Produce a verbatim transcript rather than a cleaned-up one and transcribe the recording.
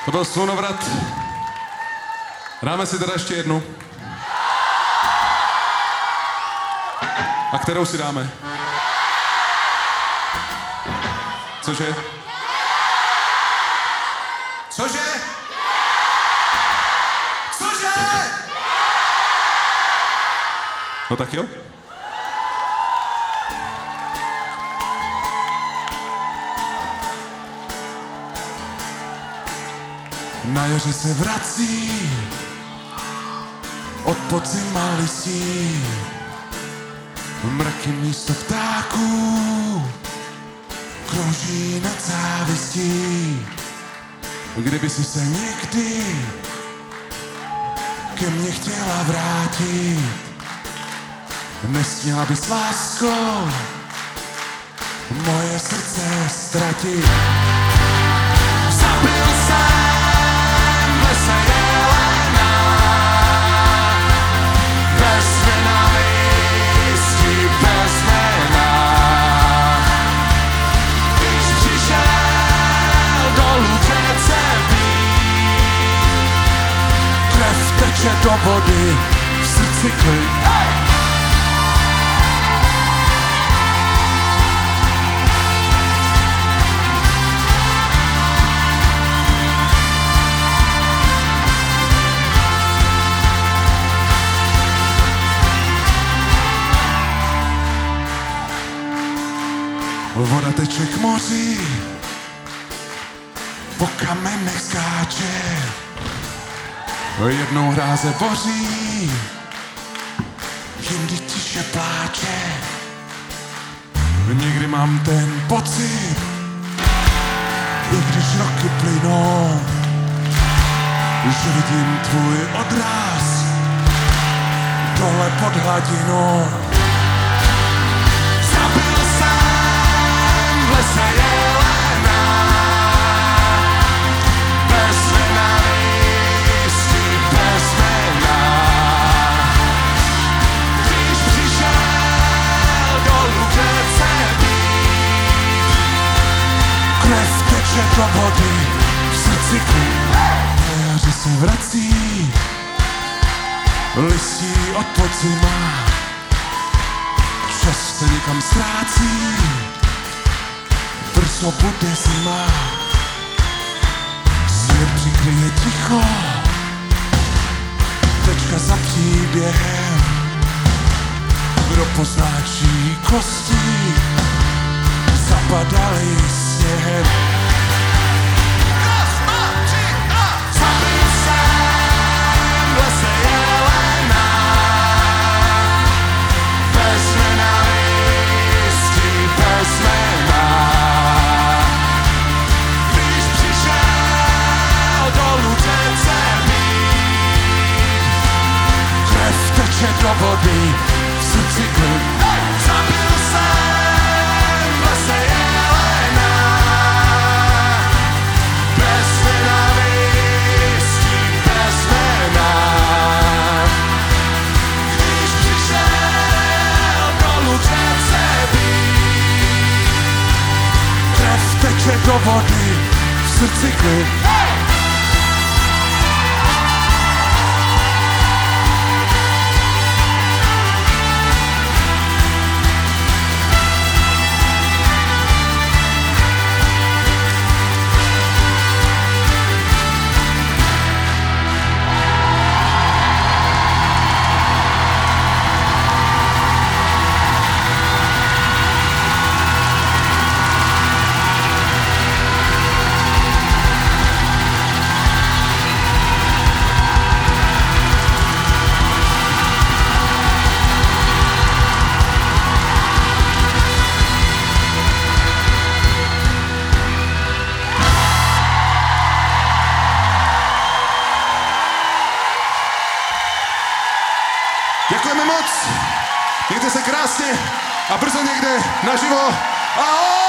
To byl Slunovrat. Dáme si teda ještě jednu. A kterou si dáme? Cože? Cože? Cože? No tak jo. Na jaře se vrací od podzima listí, mraky místo ptáků krouží nad závistí. Kdyby si se někdy ke mně chtěla vrátit, nesměla bys láskou moje srdce ztratit. Zabil jsem v lese jelena, bez nenávisti, bez jména. Když přišel dolů přece být, krev teče do vody, v srdci klid. Voda teče k moři, po kamenech skáče, jednou hráze boří, jindy tiše pláče. Někdy mám ten pocit, i když roky plynou, že vidím tvůj odraz dole pod hladinou. Se jelena, bez nenávisti, bez jména. Když přišel dolů přece být, krev teče do vody, v srdci klid. Na jaře se vrací listí od podzima, čas se někam ztrácí, brzo bude zima, svět přikryje ticho, tečka za příběhem, kdo poznáčí kosti, zapadaly sněhem. Zabil jsem v lese jelena, bez nenávisti, bez jména. Do vody, v srdci klid. Zabil jsem v lese jelena, bez nenávisti, bez jména. Když přišel dolů přece být, krev teče do vody, v srdci klid. Děkujeme moc, mějte se krásně a brzo někde naživo. Ahoj!